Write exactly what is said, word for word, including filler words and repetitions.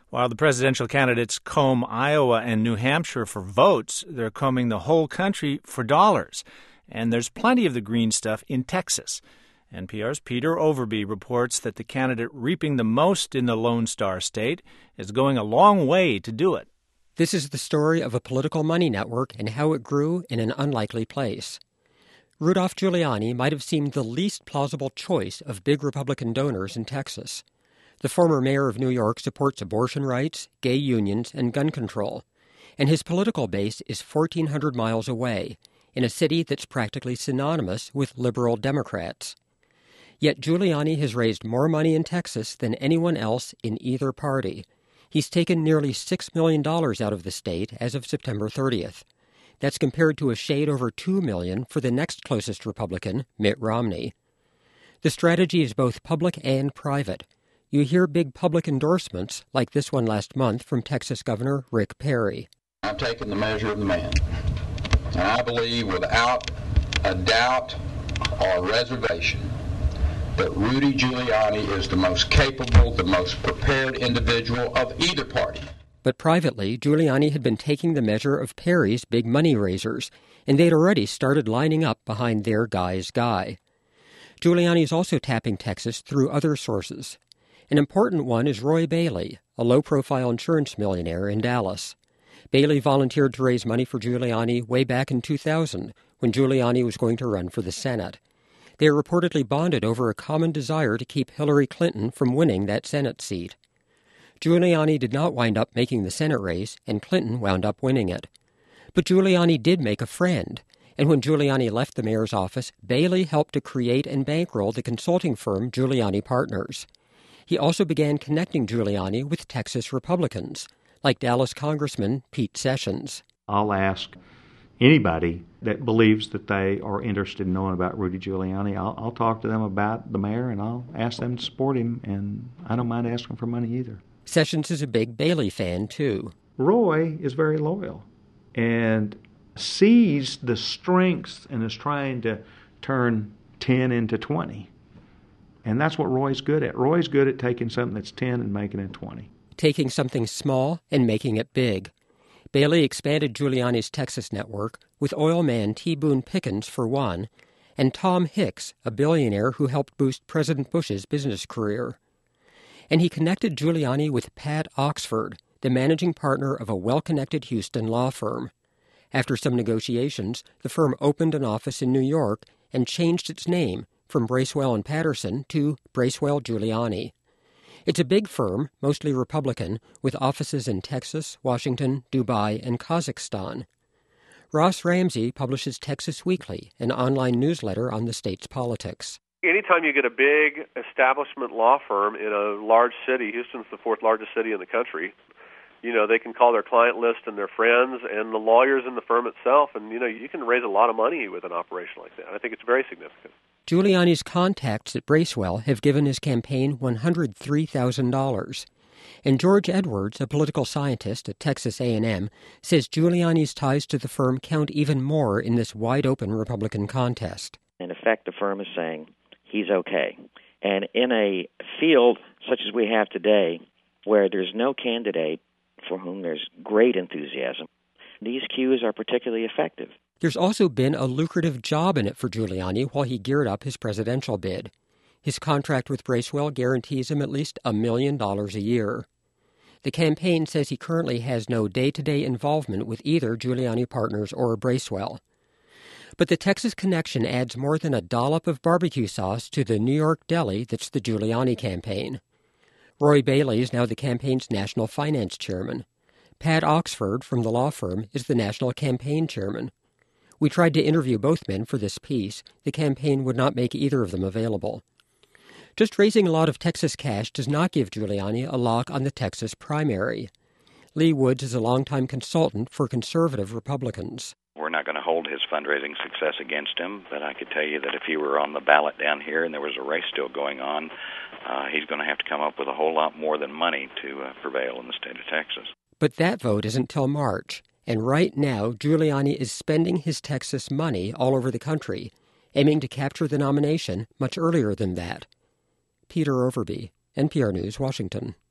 While the presidential candidates comb Iowa and New Hampshire for votes, they're combing the whole country for dollars. And there's plenty of the green stuff in Texas. N P R's Peter Overby reports that the candidate reaping the most in the Lone Star State is going a long way to do it. This is the story of a political money network and how it grew in an unlikely place. Rudolph Giuliani might have seemed the least plausible choice of big Republican donors in Texas. The former mayor of New York supports abortion rights, gay unions, and gun control. And his political base is fourteen hundred miles away, in a city that's practically synonymous with liberal Democrats. Yet Giuliani has raised more money in Texas than anyone else in either party. He's taken nearly six million dollars out of the state as of September thirtieth. That's compared to a shade over two million dollars for the next closest Republican, Mitt Romney. The strategy is both public and private. You hear big public endorsements, like this one last month from Texas Governor Rick Perry. I'm taking the measure of the man, and I believe without a doubt or reservation that Rudy Giuliani is the most capable, the most prepared individual of either party. But privately, Giuliani had been taking the measure of Perry's big money raisers, and they'd already started lining up behind their guy's guy. Giuliani's also tapping Texas through other sources. An important one is Roy Bailey, a low-profile insurance millionaire in Dallas. Bailey volunteered to raise money for Giuliani way back in two thousand, when Giuliani was going to run for the Senate. They reportedly bonded over a common desire to keep Hillary Clinton from winning that Senate seat. Giuliani did not wind up making the Senate race, and Clinton wound up winning it. But Giuliani did make a friend, and when Giuliani left the mayor's office, Bailey helped to create and bankroll the consulting firm Giuliani Partners. He also began connecting Giuliani with Texas Republicans, like Dallas Congressman Pete Sessions. I'll ask anybody that believes that they are interested in knowing about Rudy Giuliani. I'll, I'll talk to them about the mayor, and I'll ask them to support him, and I don't mind asking for money either. Sessions is a big Bailey fan, too. Roy is very loyal and sees the strengths and is trying to turn ten into twenty. And that's what Roy's good at. Roy's good at taking something that's ten and making it twenty. Taking something small and making it big. Bailey expanded Giuliani's Texas network with oil man T. Boone Pickens for one, and Tom Hicks, a billionaire who helped boost President Bush's business career. And he connected Giuliani with Pat Oxford, the managing partner of a well-connected Houston law firm. After some negotiations, the firm opened an office in New York and changed its name from Bracewell and Patterson to Bracewell Giuliani. It's a big firm, mostly Republican, with offices in Texas, Washington, Dubai, and Kazakhstan. Ross Ramsey publishes Texas Weekly, an online newsletter on the state's politics. Anytime you get a big establishment law firm in a large city, Houston's the fourth largest city in the country, you know, they can call their client list and their friends and the lawyers in the firm itself, and, you know, you can raise a lot of money with an operation like that. I think it's very significant. Giuliani's contacts at Bracewell have given his campaign one hundred three thousand dollars. And George Edwards, a political scientist at Texas A and M, says Giuliani's ties to the firm count even more in this wide-open Republican contest. In effect, the firm is saying he's okay. And in a field such as we have today, where there's no candidate for whom there's great enthusiasm, these cues are particularly effective. There's also been a lucrative job in it for Giuliani while he geared up his presidential bid. His contract with Bracewell guarantees him at least a million dollars a year. The campaign says he currently has no day-to-day involvement with either Giuliani Partners or Bracewell. But the Texas connection adds more than a dollop of barbecue sauce to the New York deli that's the Giuliani campaign. Roy Bailey is now the campaign's national finance chairman. Pat Oxford from the law firm is the national campaign chairman. We tried to interview both men for this piece. The campaign would not make either of them available. Just raising a lot of Texas cash does not give Giuliani a lock on the Texas primary. Lee Woods is a longtime consultant for conservative Republicans. We're not going to hold his fundraising success against him, but I could tell you that if he were on the ballot down here and there was a race still going on, uh, he's going to have to come up with a whole lot more than money to uh, prevail in the state of Texas. But that vote isn't till March, and right now Giuliani is spending his Texas money all over the country, aiming to capture the nomination much earlier than that. Peter Overby, N P R News, Washington.